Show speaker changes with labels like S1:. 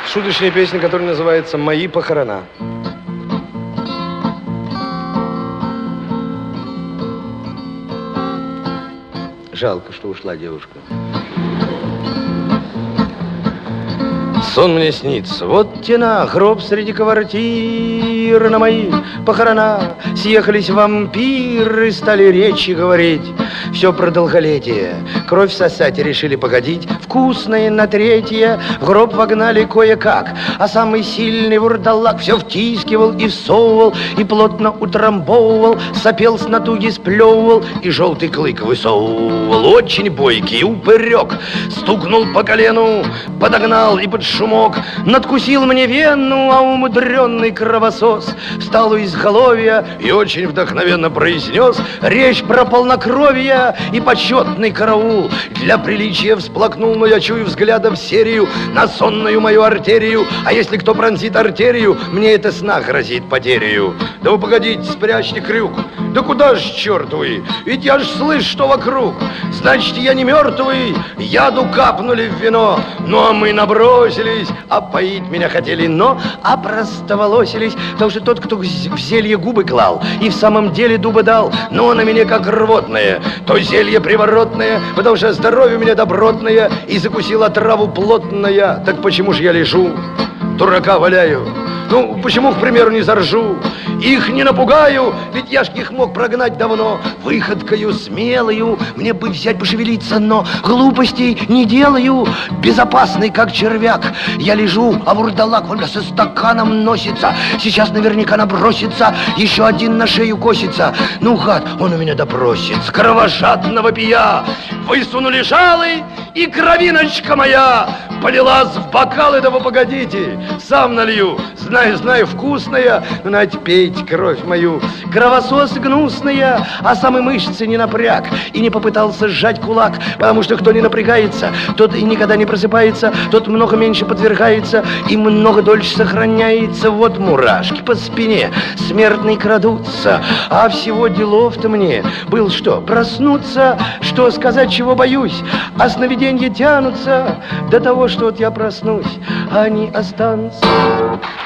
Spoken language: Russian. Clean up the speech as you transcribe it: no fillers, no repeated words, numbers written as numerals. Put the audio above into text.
S1: шуточная песня, которая называется «Мои похорона». Жалко, что ушла девушка. Сон мне снится, вот тена, гроб среди квартир. На мои похорона съехались вампиры, стали речи говорить. Все про долголетие, кровь сосать решили погодить. Вкусное на третье в гроб вогнали кое-как. А самый сильный вурдалак все втискивал и всовывал, и плотно утрамбовывал, сопел с натуги, сплевывал и желтый клык высовывал. Очень бойкий упырек стукнул по колену, подогнал и под шумок надкусил мне вену, а умудренный кровосос встал у изголовья и очень вдохновенно произнес речь про полнокровие и почетный караул. Для приличия всплакнул, но я чую взглядом серию на сонную мою артерию. А если кто пронзит артерию, мне это сна грозит потерею. Да вы погодите, спрячьте крюк. Да куда ж, черт вы? Ведь я ж слышу, что вокруг. Значит, я не мертвый, яду капнули в вино. Ну, а мы набросились, а поить меня хотели, но опростоволосились. Потому что тот, кто в зелье губы клал и в самом деле дуба дал, но на меня как рвотное, то зелье приворотное, потому что здоровье у меня добротное, и закусила траву плотная. Так почему же я лежу, дурака валяю? Ну, почему, к примеру, не заржу? Их не напугаю, ведь я ж их мог прогнать давно. Выходкою смелою мне бы взять пошевелиться, но глупостей не делаю. Безопасный, как червяк, я лежу, а вурдалак вон со стаканом носится. Сейчас наверняка набросится, еще один на шею косится. Ну, гад, он у меня допросится. Кровожадного пия высунули жалы, и кровиночка моя полилась в бокалы. Да вы погодите, сам налью. Знаю, вкусная, но надо пейте кровь мою. Кровосос гнусная, а сам и мышцы не напряг и не попытался сжать кулак, потому что кто не напрягается, тот и никогда не просыпается, тот много меньше подвергается и много дольше сохраняется. Вот мурашки по спине смертные крадутся, а всего делов-то мне был что, проснуться, что сказать, чего боюсь, а сновиденья тянутся до того, что вот я проснусь, а они останутся.